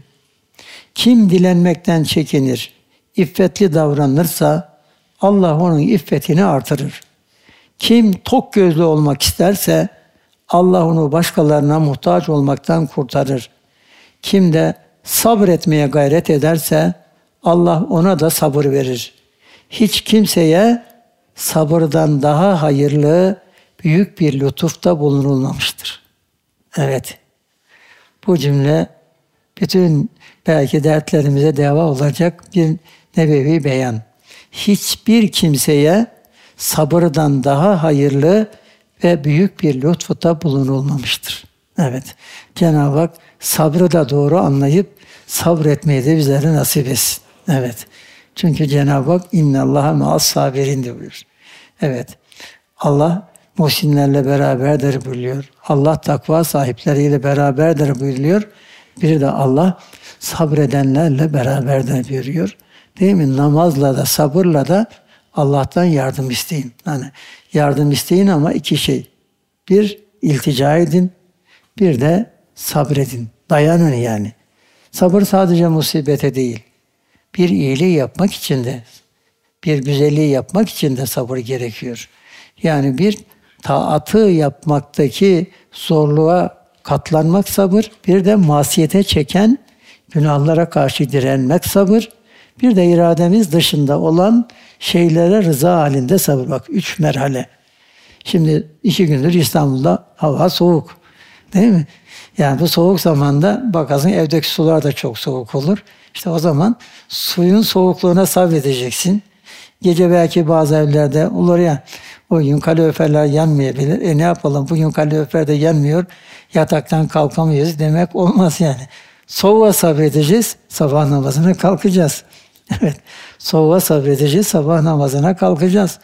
Kim dilenmekten çekinir, iffetli davranırsa Allah onun iffetini artırır. Kim tok gözlü olmak isterse Allah onu başkalarına muhtaç olmaktan kurtarır. Kim de sabretmeye gayret ederse Allah ona da sabır verir. Hiç kimseye sabırdan daha hayırlı büyük bir lütufta bulunulmamıştır. Evet, bu cümle bütün belki dertlerimize deva olacak bir nebevi beyan. Hiçbir kimseye sabırdan daha hayırlı ve büyük bir lütfuta bulunulmamıştır. Evet, Cenab-ı Hak sabrı da doğru anlayıp sabretmeyi de bizlere nasip etsin. Evet, çünkü Cenab-ı Hak innallaha ma'as sabirin diyor. Evet, Allah muhsinlerle beraberdir buyuruyor. Allah takva sahipleriyle beraberdir buyuruyor. Bir de Allah sabredenlerle beraberdir buyuruyor. Değil mi? Namazla da sabırla da Allah'tan yardım isteyin. Yani yardım isteyin ama 2 şey. Bir, iltica edin. Bir de sabredin. Dayanın yani. Sabır sadece musibete değil. Bir iyiliği yapmak için de, bir güzelliği yapmak için de sabır gerekiyor. Yani bir taatı yapmaktaki zorluğa katlanmak sabır. Bir de masiyete çeken günahlara karşı direnmek sabır. Bir de irademiz dışında olan şeylere rıza halinde sabır. Bak 3 merhale. Şimdi 2 gündür İstanbul'da hava soğuk. Değil mi? Yani bu soğuk zamanda bakarsın evdeki sular da çok soğuk olur. İşte o zaman suyun soğukluğuna sabredeceksin. Gece belki bazı evlerde olur ya, o gün kaloriferler yanmayabilir. Ne yapalım, bugün kalorifer de yanmıyor. Yataktan kalkamıyoruz demek olmaz yani. Soğuğa sabredeceğiz, sabah namazına kalkacağız. Evet, soğuğa sabredeceğiz, sabah namazına kalkacağız.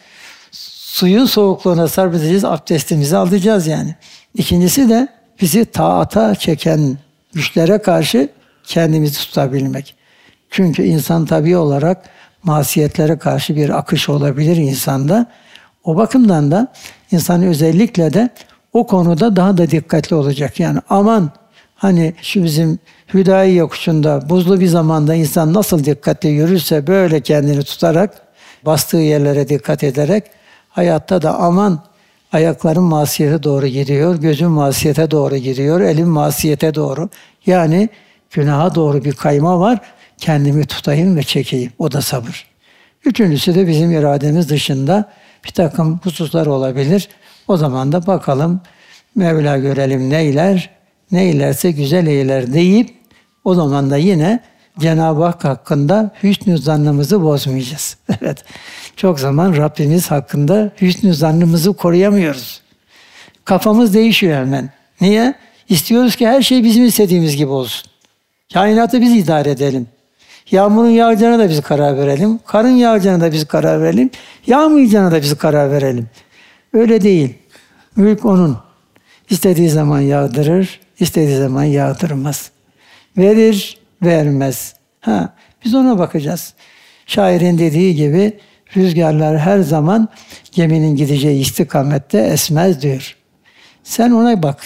Suyun soğukluğuna sabredeceğiz, abdestimizi alacağız yani. İkincisi de bizi taata çeken güçlere karşı kendimizi tutabilmek. Çünkü insan tabii olarak masiyetlere karşı bir akış olabilir insanda. O bakımdan da insan özellikle de o konuda daha da dikkatli olacak. Yani aman hani şu bizim Hüdayi yokuşunda buzlu bir zamanda insan nasıl dikkatli yürürse böyle kendini tutarak, bastığı yerlere dikkat ederek hayatta da aman ayaklarım masiyete doğru gidiyor, gözüm masiyete doğru gidiyor, elim masiyete doğru. Yani günaha doğru bir kayma var. Kendimi tutayım ve çekeyim. O da sabır. Üçüncüsü de bizim irademiz dışında bir takım hususlar olabilir. O zaman da bakalım Mevla görelim neyler, neylerse güzel eyler deyip o zaman da yine Cenab-ı Hak hakkında hüsnü zannımızı bozmayacağız. Evet. Çok zaman Rabbimiz hakkında hüsnü zannımızı koruyamıyoruz. Kafamız değişiyor hemen. Niye? İstiyoruz ki her şey bizim istediğimiz gibi olsun. Kainatı biz idare edelim. Yağmurun yağacağına da biz karar verelim. Karın yağacağına da biz karar verelim. Yağmayacağına da biz karar verelim. Öyle değil. Mülk onun. İstediği zaman yağdırır, istediği zaman yağdırmaz. Verir, vermez. Biz ona bakacağız. Şairin dediği gibi rüzgarlar her zaman geminin gideceği istikamette esmez diyor. Sen ona bak.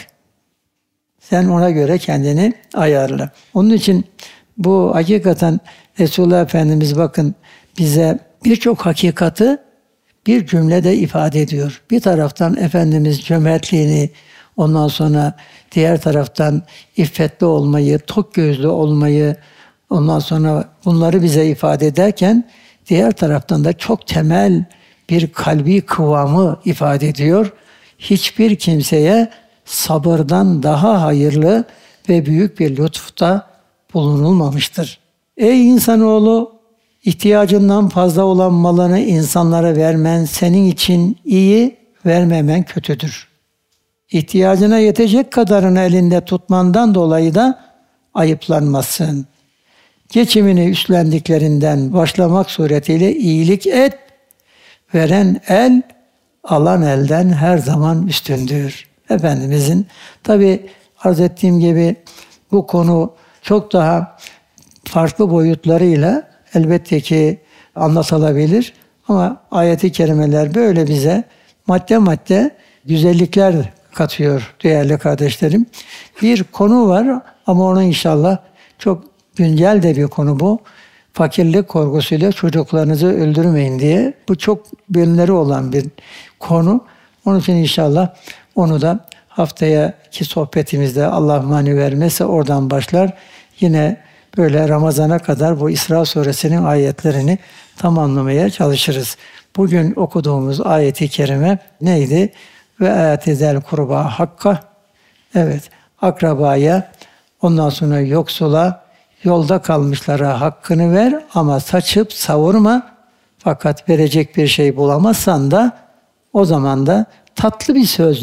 Sen ona göre kendini ayarla. Onun için bu hakikaten Resulullah Efendimiz bakın bize birçok hakikati bir cümlede ifade ediyor. Bir taraftan Efendimiz cömertliğini, ondan sonra diğer taraftan iffetli olmayı, tok gözlü olmayı, ondan sonra bunları bize ifade ederken diğer taraftan da çok temel bir kalbi kıvamı ifade ediyor. Hiçbir kimseye sabırdan daha hayırlı ve büyük bir lütufta bulunulmamıştır. Ey insanoğlu, ihtiyacından fazla olan malını insanlara vermen senin için iyi, vermemen kötüdür. İhtiyacına yetecek kadarını elinde tutmandan dolayı da ayıplanmasın. Geçimini üstlendiklerinden başlamak suretiyle iyilik et. Veren el, alan elden her zaman üstündür. Efendimizin tabi arz ettiğim gibi bu konu çok daha farklı boyutlarıyla elbette ki anlatılabilir. Ama ayet-i kerimeler böyle bize madde madde güzellikler katıyor değerli kardeşlerim. Bir konu var ama ona inşallah çok güncel de bir konu bu. Fakirlik korkusuyla çocuklarınızı öldürmeyin diye. Bu çok bölümleri olan bir konu. Onun için inşallah onu da haftaki sohbetimizde Allah mani vermezse oradan başlar. Yine böyle Ramazan'a kadar bu İsra suresinin ayetlerini tamamlamaya çalışırız. Bugün okuduğumuz ayeti kerime neydi? Ve âtizel kurba hakka. Evet, akrabaya, ondan sonra yoksula, yolda kalmışlara hakkını ver ama saçıp savurma. Fakat verecek bir şey bulamazsan da o zaman da tatlı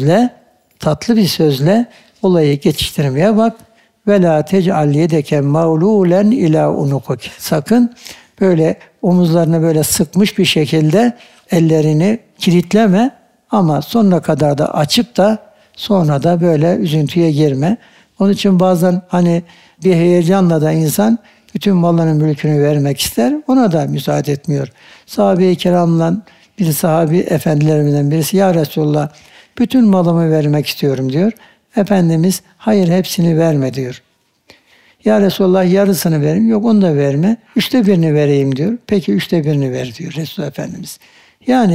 bir sözle olayı geçiştirmeye bak. Ve la tec'al yedeke mağlulen ila unukuk. Sakın böyle omuzlarını böyle sıkmış bir şekilde ellerini kilitleme ama sonuna kadar da açıp da sonra da böyle üzüntüye girme. Onun için bazen hani bir heyecanla da insan bütün malının mülkünü vermek ister. Ona da müsaade etmiyor. Sahabe-i kiramla bir sahabi efendilerimizden birisi ya Resulullah bütün malımı vermek istiyorum diyor. Efendimiz hayır hepsini verme diyor. Ya Resulullah yarısını vereyim. Yok onu da verme. 1/3 vereyim diyor. Peki 1/3 ver diyor Resulullah Efendimiz. Yani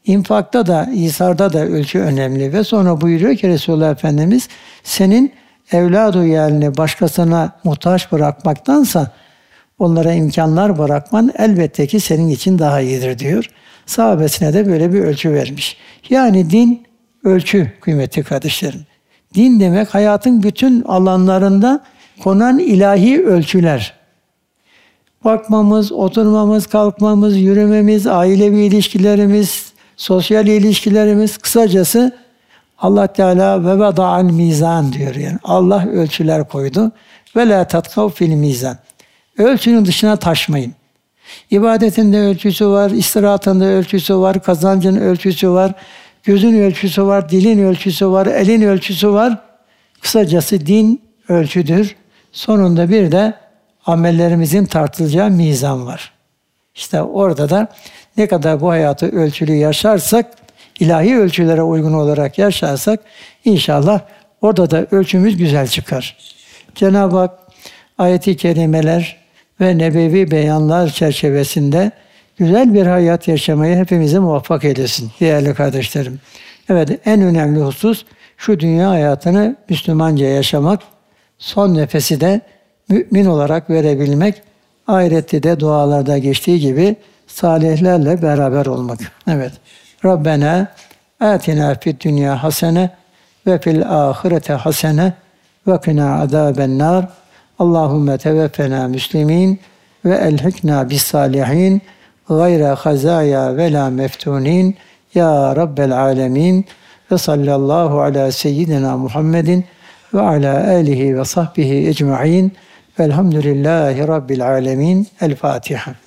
infakta da, İsar'da da ölçü önemli. Ve sonra buyuruyor ki Resulullah Efendimiz, senin evladu yeğenini başkasına muhtaç bırakmaktansa onlara imkanlar bırakman elbette ki senin için daha iyidir diyor. Sahabesine de böyle bir ölçü vermiş. Yani din ölçü kıymetli kardeşlerim. Din demek hayatın bütün alanlarında konan ilahi ölçüler. Bakmamız, oturmamız, kalkmamız, yürümemiz, ailevi ilişkilerimiz, sosyal ilişkilerimiz, kısacası Allah Teala ve veda'al mizan diyor yani. Allah ölçüler koydu. Ve la tatkav fil mizan. Ölçünün dışına taşmayın. İbadetin de ölçüsü var, istirahatın da ölçüsü var, kazancın ölçüsü var, gözün ölçüsü var, dilin ölçüsü var, elin ölçüsü var. Kısacası din ölçüdür. Sonunda bir de amellerimizin tartılacağı mizan var. İşte orada da ne kadar bu hayatı ölçülü yaşarsak, ilahi ölçülere uygun olarak yaşarsak inşallah orada da ölçümüz güzel çıkar. Cenab-ı Hak ayet-i kerimeler ve nebevi beyanlar çerçevesinde güzel bir hayat yaşamaya hepimizi muvaffak eylesin değerli kardeşlerim. Evet, en önemli husus şu dünya hayatını Müslümanca yaşamak, son nefesi de mümin olarak verebilmek, ahirette de dualarda geçtiği gibi salihlerle beraber olmak. Evet. Rabbena atina fid dünya hasene ve fil ahirete hasene ve kina azabennar. Allahümme teveffena müslimin ve elhikna bis salihin gayre hazaya ve la meftunin ya Rabbel alemin ve sallallahu ala seyyidina Muhammedin ve ala alihi ve sahbihi ecma'in velhamdülillahi Rabbil alemin. El Fatiha.